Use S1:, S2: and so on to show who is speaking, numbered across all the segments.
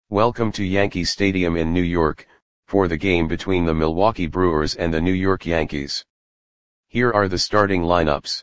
S1: Welcome to Yankee Stadium in New York, for the game between the Milwaukee Brewers and the New York Yankees. Here are the starting lineups.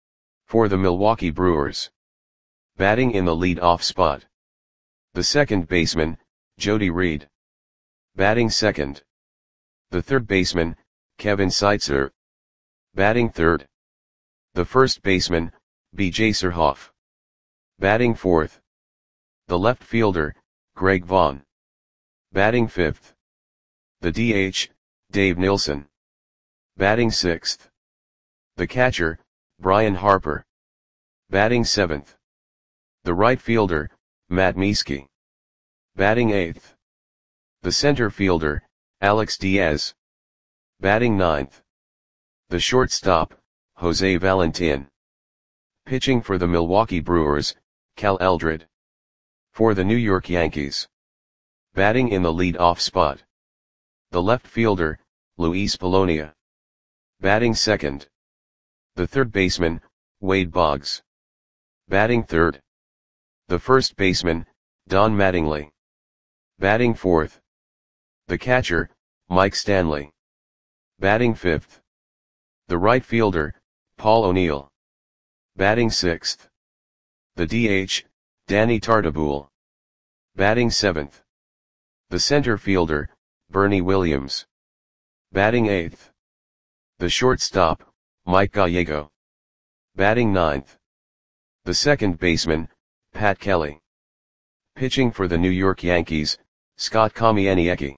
S1: For the Milwaukee Brewers. Batting in the lead-off spot. The second baseman, Jody Reed. Batting second. The third baseman, Kevin Seitzer. Batting third. The first baseman, B.J. Surhoff. Batting fourth. The left fielder, Greg Vaughn. Batting fifth. The DH, Dave Nilsson. Batting sixth. The catcher, Brian Harper. Batting seventh. The right fielder, Matt Mieske. Batting eighth. The center fielder, Alex Diaz. Batting ninth. The shortstop, Jose Valentin. Pitching for the Milwaukee Brewers, Cal Eldred. For the New York Yankees. Batting in the lead-off spot. The left fielder, Luis Polonia. Batting second. The third baseman, Wade Boggs. Batting third. The first baseman, Don Mattingly. Batting fourth. The catcher, Mike Stanley. Batting fifth. The right fielder, Paul O'Neill. Batting sixth. The DH, Danny Tartabull. Batting seventh. The center fielder, Bernie Williams. Batting eighth. The shortstop, Mike Gallego. Batting ninth. The second baseman, Pat Kelly. Pitching for the New York Yankees, Scott Kamieniecki.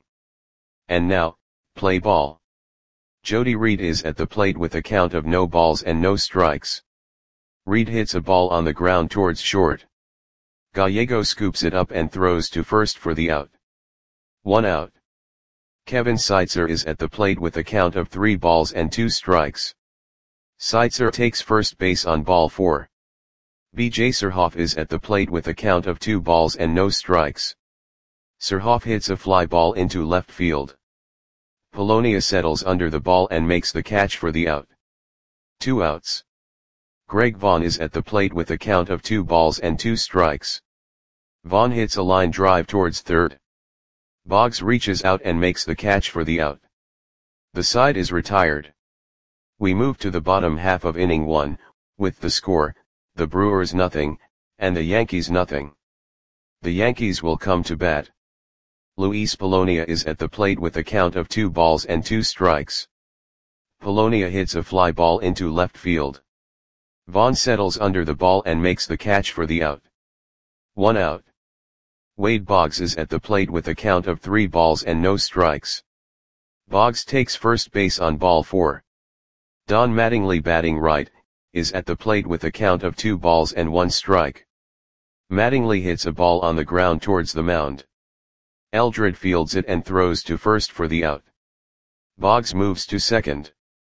S1: And now, play ball. Jody Reed is at the plate with a count of no balls and no strikes. Reed hits a ball on the ground towards short. Gallego scoops it up and throws to first for the out. 1 out. Kevin Seitzer is at the plate with a count of 3 balls and 2 strikes. Seitzer takes first base on ball 4. B.J. Surhoff is at the plate with a count of 2 balls and no strikes. Surhoff hits a fly ball into left field. Polonia settles under the ball and makes the catch for the out. 2 outs. Greg Vaughn is at the plate with a count of 2 balls and 2 strikes. Vaughn hits a line drive towards third. Boggs reaches out and makes the catch for the out. The side is retired. We move to the bottom half of inning 1, with the score, the Brewers nothing, and the Yankees nothing. The Yankees will come to bat. Luis Polonia is at the plate with a count of 2 balls and 2 strikes. Polonia hits a fly ball into left field. Vaughn settles under the ball and makes the catch for the out. 1 out. Wade Boggs is at the plate with a count of 3 balls and no strikes. Boggs takes first base on ball 4. Don Mattingly, batting right, is at the plate with a count of 2 balls and 1 strike. Mattingly hits a ball on the ground towards the mound. Eldred fields it and throws to first for the out. Boggs moves to second.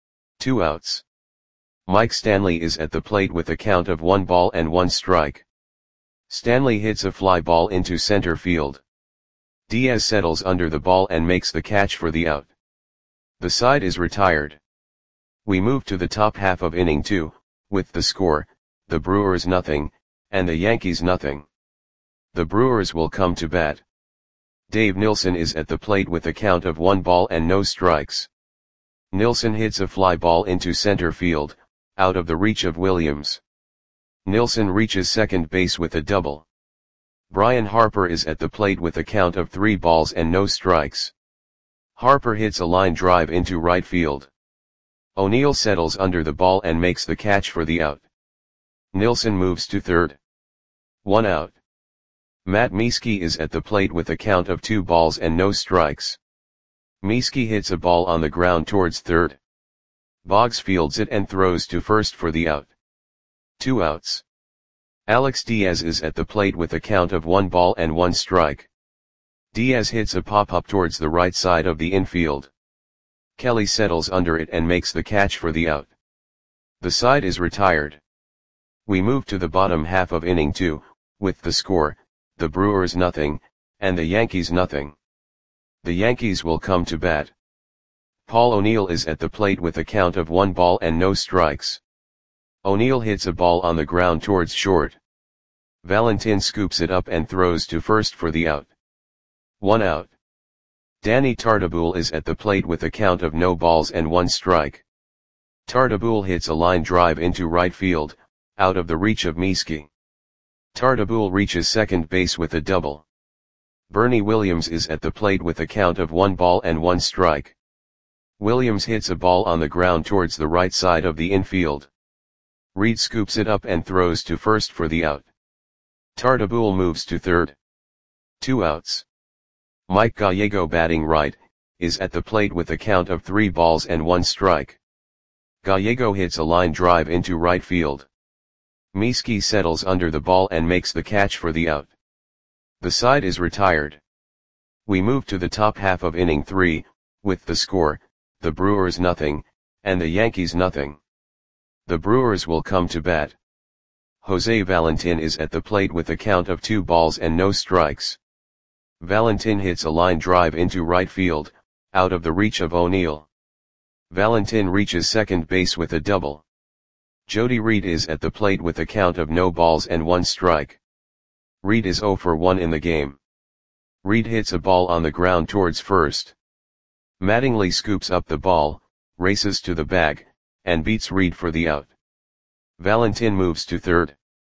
S1: 2 outs. Mike Stanley is at the plate with a count of 1 ball and 1 strike. Stanley hits a fly ball into center field. Diaz settles under the ball and makes the catch for the out. The side is retired. We move to the top half of inning 2, with the score, the Brewers nothing, and the Yankees nothing. The Brewers will come to bat. Dave Nilsson is at the plate with a count of 1 ball and no strikes. Nilsson hits a fly ball into center field, out of the reach of Williams. Nilsson reaches second base with a double. Brian Harper is at the plate with a count of 3 balls and no strikes. Harper hits a line drive into right field. O'Neill settles under the ball and makes the catch for the out. Nilsson moves to third. 1 out. Matt Mieske is at the plate with a count of 2 balls and no strikes. Mieske hits a ball on the ground towards third. Boggs fields it and throws to first for the out. 2 outs. Alex Diaz is at the plate with a count of 1 ball and 1 strike. Diaz hits a pop-up towards the right side of the infield. Kelly settles under it and makes the catch for the out. The side is retired. We move to the bottom half of inning 2, with the score, the Brewers nothing, and the Yankees nothing. The Yankees will come to bat. Paul O'Neill is at the plate with a count of 1 ball and no strikes. O'Neill hits a ball on the ground towards short. Valentin scoops it up and throws to first for the out. 1 out. Danny Tartabull is at the plate with a count of no balls and 1 strike. Tartabull hits a line drive into right field, out of the reach of Mieske. Tartabull reaches second base with a double. Bernie Williams is at the plate with a count of 1 ball and 1 strike. Williams hits a ball on the ground towards the right side of the infield. Reed scoops it up and throws to first for the out. Tartabull moves to third. 2 outs. Mike Gallego, batting right, is at the plate with a count of 3 balls and 1 strike. Gallego hits a line drive into right field. Mieske settles under the ball and makes the catch for the out. The side is retired. We move to the top half of inning 3, with the score, the Brewers nothing, and the Yankees nothing. The Brewers will come to bat. Jose Valentin is at the plate with a count of 2 balls and no strikes. Valentin hits a line drive into right field, out of the reach of O'Neill. Valentin reaches second base with a double. Jody Reed is at the plate with a count of no balls and 1 strike. Reed is 0 for 1 in the game. Reed hits a ball on the ground towards first. Mattingly scoops up the ball, races to the bag, and beats Reed for the out. Valentin moves to third.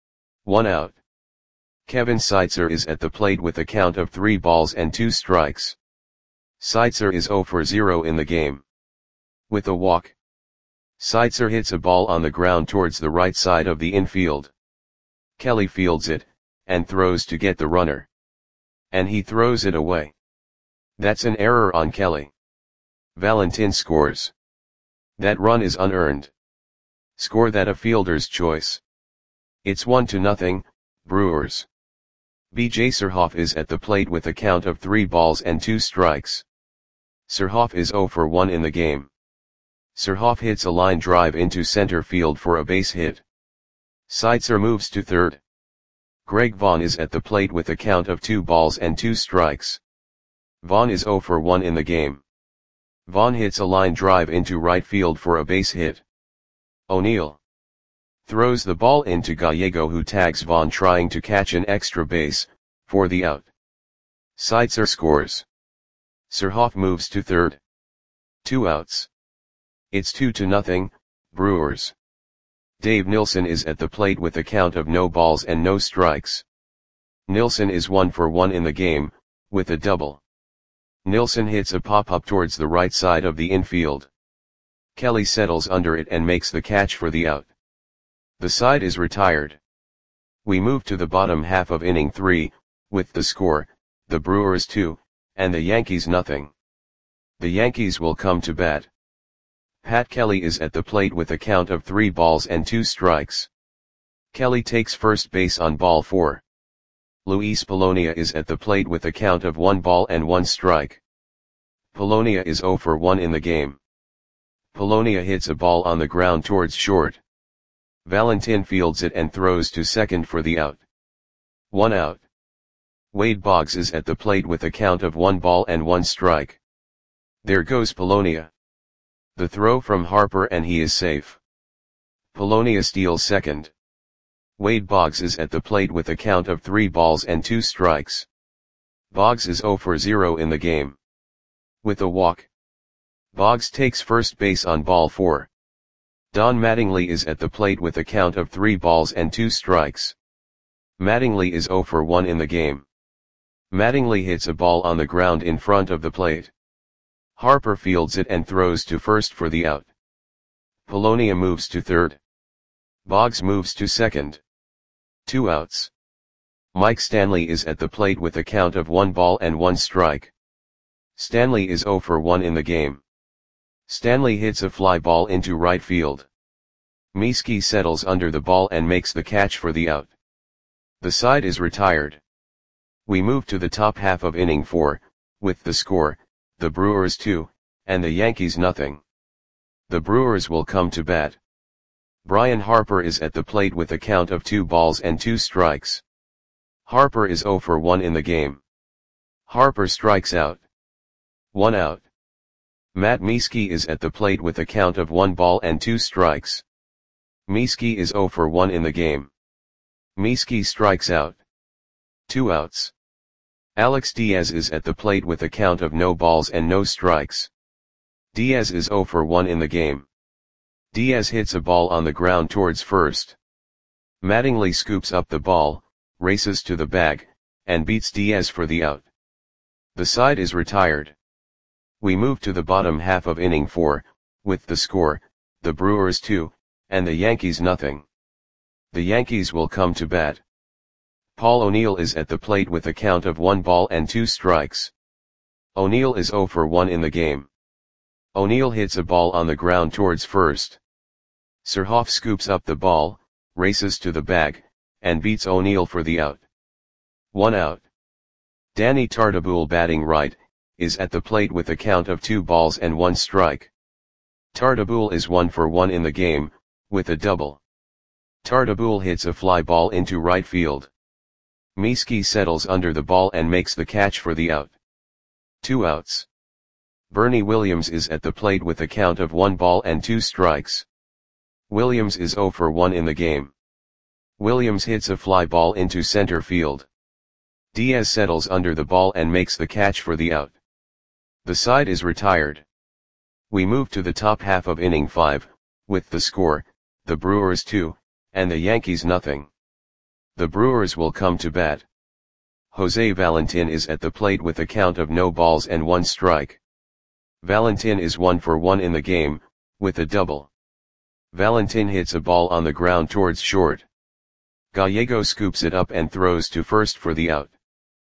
S1: 1 out. Kevin Seitzer is at the plate with a count of 3 balls and 2 strikes. Seitzer is 0 for 0 in the game. With a walk, Seitzer hits a ball on the ground towards the right side of the infield. Kelly fields it, and throws to get the runner. And he throws it away. That's an error on Kelly. Valentin scores. That run is unearned. Score that a fielder's choice. It's 1-0, Brewers. B.J. Surhoff is at the plate with a count of 3 balls and 2 strikes. Surhoff is 0 for 1 in the game. Surhoff hits a line drive into center field for a base hit. Seitzer moves to third. Greg Vaughn is at the plate with a count of 2 balls and 2 strikes. Vaughn is 0 for 1 in the game. Vaughn hits a line drive into right field for a base hit. O'Neill throws the ball into Gallego, who tags Vaughn trying to catch an extra base, for the out. Seitzer scores. Surhoff moves to third. 2 outs. It's 2-0, Brewers. Dave Nilsson is at the plate with a count of no balls and no strikes. Nilsson is 1 for 1 in the game, with a double. Nilsson hits a pop-up towards the right side of the infield. Kelly settles under it and makes the catch for the out. The side is retired. We move to the bottom half of inning 3, with the score, the Brewers 2, and the Yankees nothing. The Yankees will come to bat. Pat Kelly is at the plate with a count of 3 balls and 2 strikes. Kelly takes first base on ball 4. Luis Polonia is at the plate with a count of 1 ball and 1 strike. Polonia is 0 for 1 in the game. Polonia hits a ball on the ground towards short. Valentin fields it and throws to second for the out. 1 out. Wade Boggs is at the plate with a count of 1 ball and 1 strike. There goes Polonia. The throw from Harper and he is safe. Polonia steals second. Wade Boggs is at the plate with a count of 3 balls and 2 strikes. Boggs is 0 for 0 in the game. With a walk, Boggs takes first base on ball 4. Don Mattingly is at the plate with a count of 3 balls and 2 strikes. Mattingly is 0 for 1 in the game. Mattingly hits a ball on the ground in front of the plate. Harper fields it and throws to first for the out. Polonia moves to third. Boggs moves to second. 2 outs. Mike Stanley is at the plate with a count of 1 ball and 1 strike. Stanley is 0 for 1 in the game. Stanley hits a fly ball into right field. Mieske settles under the ball and makes the catch for the out. The side is retired. We move to the top half of inning 4, with the score, the Brewers 2, and the Yankees nothing. The Brewers will come to bat. Brian Harper is at the plate with a count of 2 balls and 2 strikes. Harper is 0 for 1 in the game. Harper strikes out. 1 out. Matt Mieske is at the plate with a count of 1 ball and 2 strikes. Mieske is 0 for 1 in the game. Mieske strikes out. 2 outs. Alex Diaz is at the plate with a count of no balls and no strikes. Diaz is 0 for 1 in the game. Diaz hits a ball on the ground towards first. Mattingly scoops up the ball, races to the bag, and beats Diaz for the out. The side is retired. We move to the bottom half of inning 4, with the score, the Brewers 2, and the Yankees nothing. The Yankees will come to bat. Paul O'Neill is at the plate with a count of 1 ball and 2 strikes. O'Neill is 0 for 1 in the game. O'Neill hits a ball on the ground towards first. Surhoff scoops up the ball, races to the bag, and beats O'Neill for the out. 1 out. Danny Tartabull, batting right, is at the plate with a count of 2 balls and 1 strike. Tartabull is 1 for 1 in the game, with a double. Tartabull hits a fly ball into right field. Mieski settles under the ball and makes the catch for the out. 2 outs. Bernie Williams is at the plate with a count of 1 ball and 2 strikes. Williams is 0 for 1 in the game. Williams hits a fly ball into center field. Diaz settles under the ball and makes the catch for the out. The side is retired. We move to the top half of inning 5, with the score, the Brewers 2, and the Yankees nothing. The Brewers will come to bat. Jose Valentin is at the plate with a count of no balls and 1 strike. Valentin is 1 for 1 in the game, with a double. Valentin hits a ball on the ground towards short. Gallego scoops it up and throws to first for the out.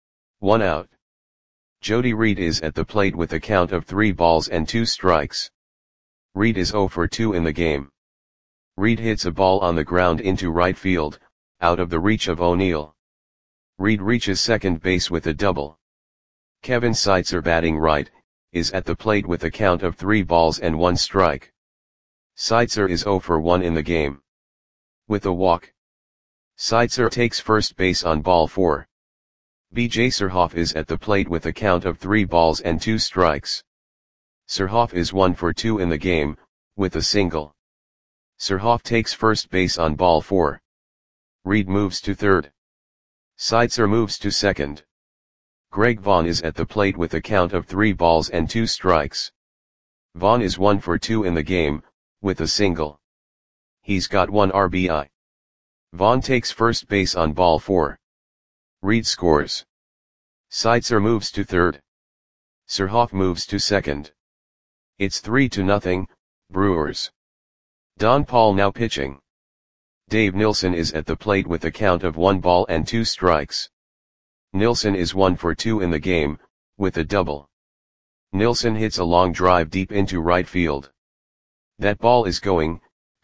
S1: 1 out. Jody Reed is at the plate with a count of 3 balls and 2 strikes. Reed is 0 for 2 in the game. Reed hits a ball on the ground into right field, out of the reach of O'Neill. Reed reaches second base with a double. Kevin Seitzer, batting right, is at the plate with a count of 3 balls and 1 strike. Seitzer is 0 for 1 in the game. With a walk. Seitzer takes first base on ball 4. B.J. Surhoff is at the plate with a count of 3 balls and 2 strikes. Surhoff is 1 for 2 in the game, with a single. Surhoff takes first base on ball 4. Reed moves to third. Seitzer moves to second. Greg Vaughn is at the plate with a count of 3 balls and 2 strikes. Vaughn is 1 for 2 in the game, with a single. He's got 1 RBI. Vaughn takes first base on ball 4. Reed scores. Seitzer moves to third. Surhoff moves to second. It's 3-0, Brewers. Don Paul now pitching. Dave Nilsson is at the plate with a count of 1 ball and 2 strikes. Nilsson is 1 for 2 in the game, with a double. Nilsson hits a long drive deep into right field. That ball is gone.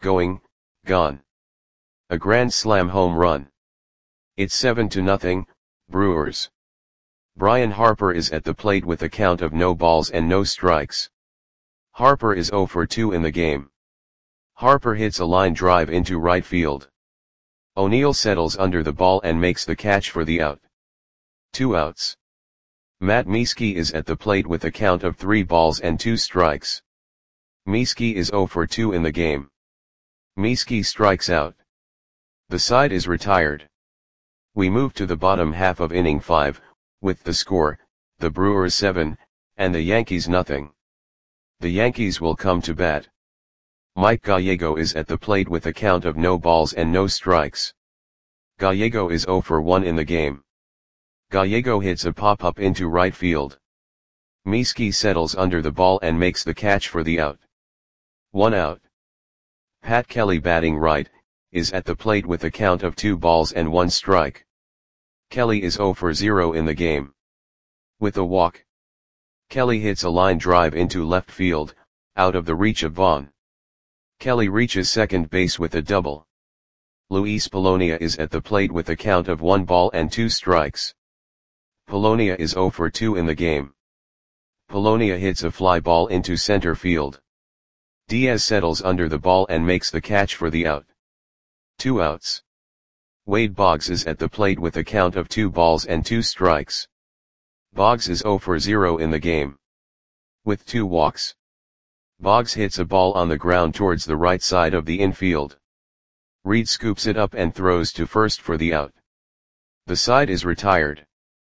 S1: A grand slam home run. It's 7-0, Brewers. Brian Harper is at the plate with a count of no balls and no strikes. Harper is 0 for 2 in the game. Harper hits a line drive into right field. O'Neill settles under the ball and makes the catch for the out. 2 outs. Matt Mieski is at the plate with a count of 3 balls and 2 strikes. Mieski is 0 for 2 in the game. Mieski strikes out. The side is retired. We move to the bottom half of inning 5, with the score, the Brewers 7, and the Yankees nothing. The Yankees will come to bat. Mike Gallego is at the plate with a count of no balls and no strikes. Gallego is 0 for 1 in the game. Gallego hits a pop-up into right field. Mieski settles under the ball and makes the catch for the out. 1 out. Pat Kelly, batting right, is at the plate with a count of 2 balls and 1 strike. Kelly is 0 for 0 in the game. With a walk. Kelly hits a line drive into left field, out of the reach of Vaughn. Kelly reaches second base with a double. Luis Polonia is at the plate with a count of 1 ball and 2 strikes. Polonia is 0 for 2 in the game. Polonia hits a fly ball into center field. Diaz settles under the ball and makes the catch for the out. 2 outs. Wade Boggs is at the plate with a count of 2 balls and 2 strikes. Boggs is 0 for 0 in the game. With 2 walks. Boggs hits a ball on the ground towards the right side of the infield. Reed scoops it up and throws to first for the out. The side is retired.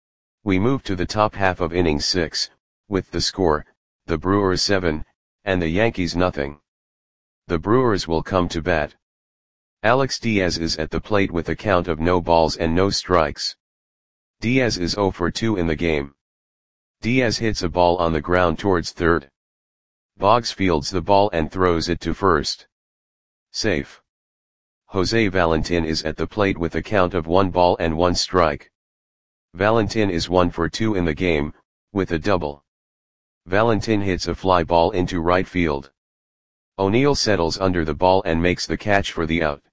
S1: We move to the top half of inning 6, with the score, the Brewers 7, and the Yankees nothing. The Brewers will come to bat. Alex Diaz is at the plate with a count of no balls and no strikes. Diaz is 0 for 2 in the game. Diaz hits a ball on the ground towards third. Boggs fields the ball and throws it to first. Safe. Jose Valentin is at the plate with a count of 1 ball and 1 strike. Valentin is 1 for 2 in the game, with a double. Valentin hits a fly ball into right field. O'Neill settles under the ball and makes the catch for the out.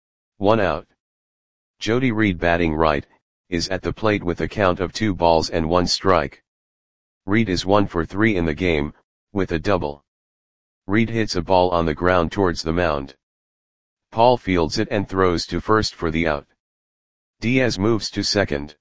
S1: 1 out. Jody Reed, batting right, is at the plate with a count of 2 balls and 1 strike. Reed is 1 for 3 in the game, with a double. Reed hits a ball on the ground towards the mound. Paul fields it and throws to first for the out. Diaz moves to second.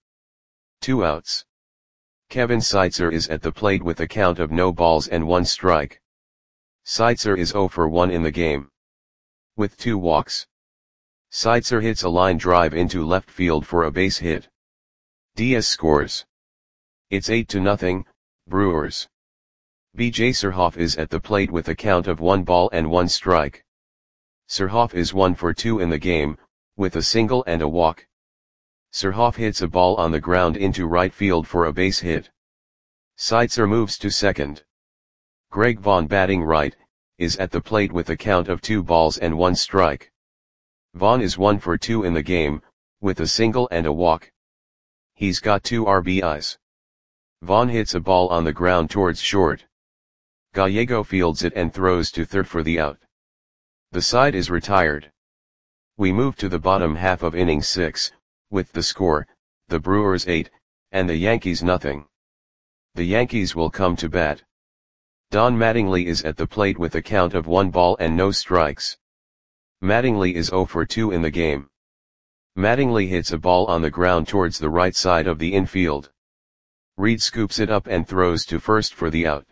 S1: 2 outs. Kevin Seitzer is at the plate with a count of no balls and 1 strike. Seitzer is 0 for 1 in the game, with 2 walks. Seitzer hits a line drive into left field for a base hit. Diaz scores. It's 8-0, Brewers. B.J. Surhoff is at the plate with a count of 1 ball and 1 strike. Surhoff is 1 for 2 in the game, with a single and a walk. Surhoff hits a ball on the ground into right field for a base hit. Seitzer moves to second. Greg Vaughn, batting right, is at the plate with a count of 2 balls and 1 strike. Vaughn is 1 for 2 in the game, with a single and a walk. He's got 2 RBIs. Vaughn hits a ball on the ground towards short. Gallego fields it and throws to third for the out. The side is retired. We move to the bottom half of inning 6, with the score, the Brewers 8, and the Yankees nothing. The Yankees will come to bat. Don Mattingly is at the plate with a count of 1 ball and no strikes. Mattingly is 0 for 2 in the game. Mattingly hits a ball on the ground towards the right side of the infield. Reed scoops it up and throws to first for the out.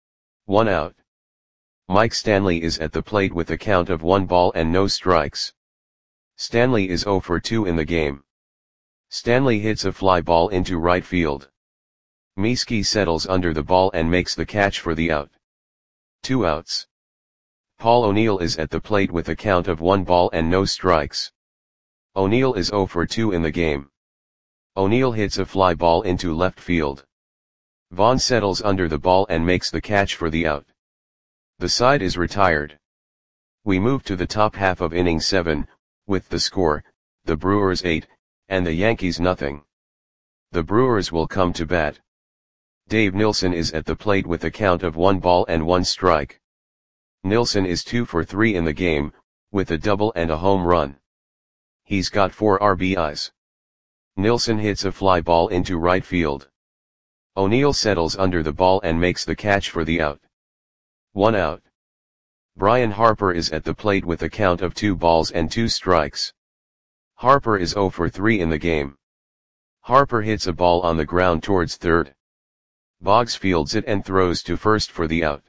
S1: 1 out. Mike Stanley is at the plate with a count of 1 ball and no strikes. Stanley is 0 for 2 in the game. Stanley hits a fly ball into right field. Mieski settles under the ball and makes the catch for the out. 2 outs. Paul O'Neill is at the plate with a count of 1 ball and no strikes. O'Neill is 0 for 2 in the game. O'Neill hits a fly ball into left field. Vaughn settles under the ball and makes the catch for the out. The side is retired. We move to the top half of inning 7, with the score, the Brewers 8, and the Yankees nothing. The Brewers will come to bat. Dave Nilsson is at the plate with a count of 1 ball and 1 strike. Nilsson is 2 for 3 in the game, with a double and a home run. He's got 4 RBIs. Nilsson hits a fly ball into right field. O'Neill settles under the ball and makes the catch for the out. 1 out. Brian Harper is at the plate with a count of 2 balls and 2 strikes. Harper is 0 for 3 in the game. Harper hits a ball on the ground towards third. Boggs fields it and throws to first for the out.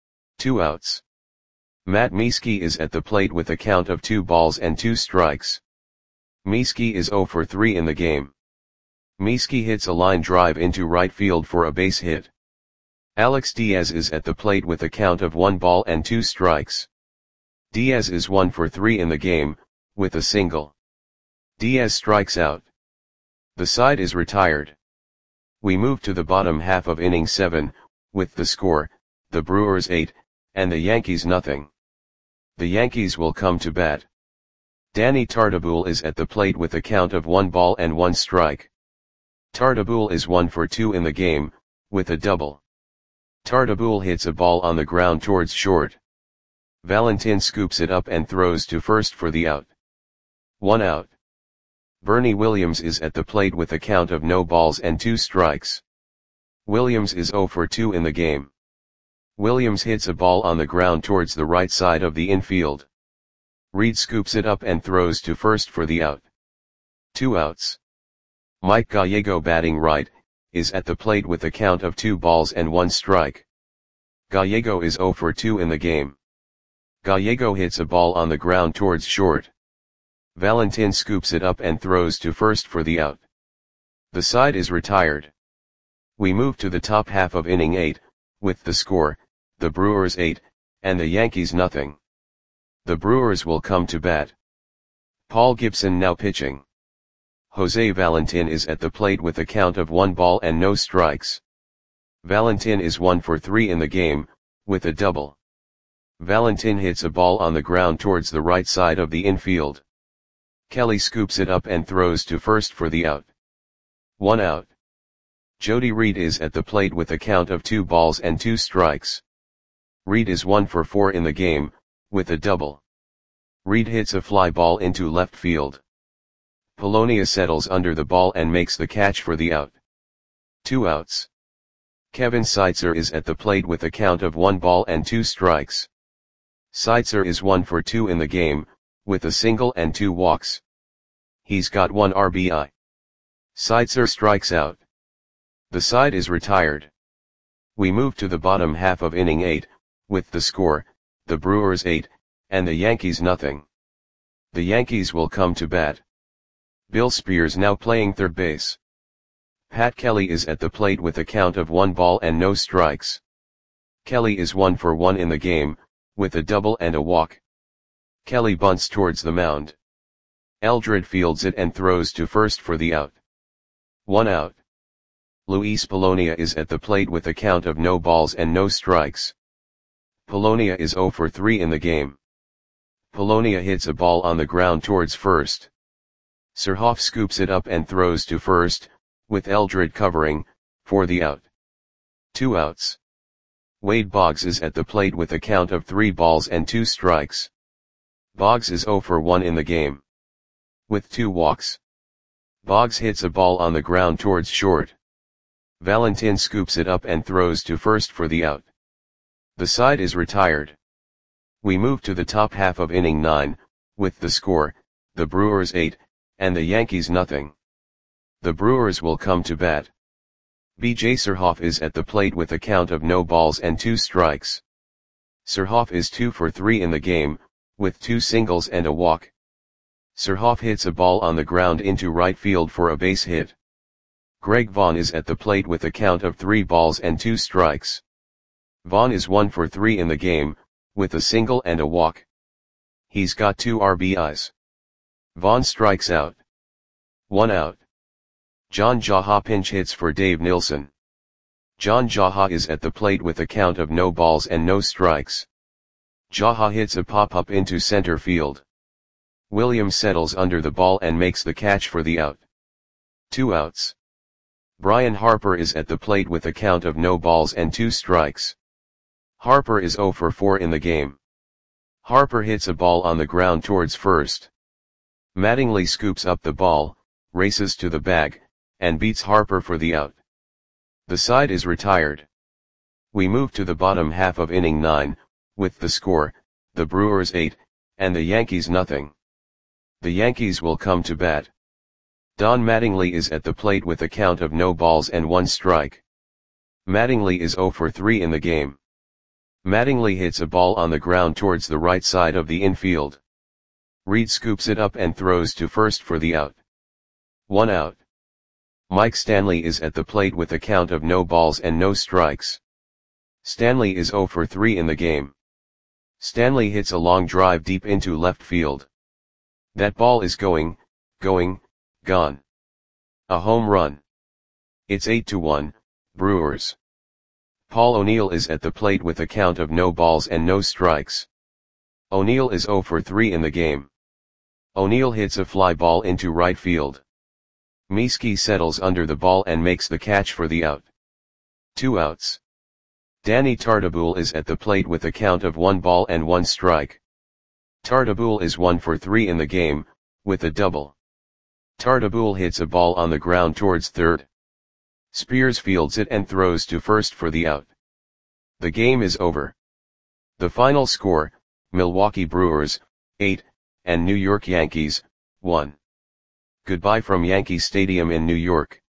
S1: 2 outs. Matt Mieski is at the plate with a count of 2 balls and 2 strikes. Mieski is 0 for 3 in the game. Mieski hits a line drive into right field for a base hit. Alex Diaz is at the plate with a count of 1 ball and 2 strikes. Diaz is 1 for 3 in the game, with a single. Diaz strikes out. The side is retired. We move to the bottom half of inning 7, with the score, the Brewers 8, and the Yankees nothing. The Yankees will come to bat. Danny Tartabull is at the plate with a count of 1 ball and 1 strike. Tartabull is 1 for 2 in the game, with a double. Tartabull hits a ball on the ground towards short. Valentin scoops it up and throws to first for the out. 1 out. Bernie Williams is at the plate with a count of no balls and 2 strikes. Williams is 0 for 2 in the game. Williams hits a ball on the ground towards the right side of the infield. Reed scoops it up and throws to first for the out. 2 outs. Mike Gallego, batting right, is at the plate with a count of 2 balls and 1 strike. Gallego is 0 for 2 in the game. Gallego hits a ball on the ground towards short. Valentin scoops it up and throws to first for the out. The side is retired. We move to the top half of inning 8, with the score, the Brewers 8, and the Yankees nothing. The Brewers will come to bat. Paul Gibson now pitching. Jose Valentin is at the plate with a count of 1 ball and no strikes. Valentin is 1 for 3 in the game, with a double. Valentin hits a ball on the ground towards the right side of the infield. Kelly scoops it up and throws to first for the out. 1 out. Jody Reed is at the plate with a count of 2 balls and 2 strikes. Reed is 1 for 4 in the game, with a double. Reed hits a fly ball into left field. Polonia settles under the ball and makes the catch for the out. 2 outs. Kevin Seitzer is at the plate with a count of 1 ball and 2 strikes. Seitzer is 1 for 2 in the game, with a single and 2 walks. He's got 1 RBI. Seitzer strikes out. The side is retired. We move to the bottom half of inning 8, with the score, the Brewers 8, and the Yankees nothing. The Yankees will come to bat. Bill Spears now playing third base. Pat Kelly is at the plate with a count of 1 ball and no strikes. Kelly is 1 for 1 in the game, with a double and a walk. Kelly bunts towards the mound. Eldred fields it and throws to first for the out. 1 out. Luis Polonia is at the plate with a count of no balls and no strikes. Polonia is 0 for 3 in the game. Polonia hits a ball on the ground towards first. Surhoff scoops it up and throws to first, with Eldred covering, for the out. 2 outs. Wade Boggs is at the plate with a count of 3 balls and 2 strikes. Boggs is 0 for 1 in the game. With 2 walks. Boggs hits a ball on the ground towards short. Valentin scoops it up and throws to first for the out. The side is retired. We move to the top half of inning 9, with the score, the Brewers 8, and the Yankees nothing. The Brewers will come to bat. B.J. Surhoff is at the plate with a count of no balls and 2 strikes. Surhoff is 2 for 3 in the game, with 2 singles and a walk. Surhoff hits a ball on the ground into right field for a base hit. Greg Vaughn is at the plate with a count of 3 balls and 2 strikes. Vaughn is 1 for 3 in the game, with a single and a walk. He's got 2 RBIs. Vaughn strikes out. 1 out. John Jaha pinch hits for Dave Nilsson. John Jaha is at the plate with a count of no balls and no strikes. Jaha hits a pop-up into center field. Williams settles under the ball and makes the catch for the out. 2 outs. Brian Harper is at the plate with a count of no balls and 2 strikes. Harper is 0 for 4 in the game. Harper hits a ball on the ground towards first. Mattingly scoops up the ball, races to the bag, and beats Harper for the out. The side is retired. We move to the bottom half of inning 9, with the score, the Brewers 8, and the Yankees nothing. The Yankees will come to bat. Don Mattingly is at the plate with a count of no balls and 1 strike. Mattingly is 0 for 3 in the game. Mattingly hits a ball on the ground towards the right side of the infield. Reed scoops it up and throws to first for the out. 1 out. Mike Stanley is at the plate with a count of no balls and no strikes. Stanley is 0 for 3 in the game. Stanley hits a long drive deep into left field. That ball is gone. A home run. It's 8-1, Brewers. Paul O'Neill is at the plate with a count of no balls and no strikes. O'Neill is 0 for 3 in the game. O'Neill hits a fly ball into right field. Mieski settles under the ball and makes the catch for the out. 2 outs. Danny Tartabull is at the plate with a count of 1 ball and 1 strike. Tartabull is 1 for 3 in the game, with a double. Tartabull hits a ball on the ground towards third. Spears fields it and throws to first for the out. The game is over. The final score, Milwaukee Brewers, 8, and New York Yankees, 1. Goodbye from Yankee Stadium in New York.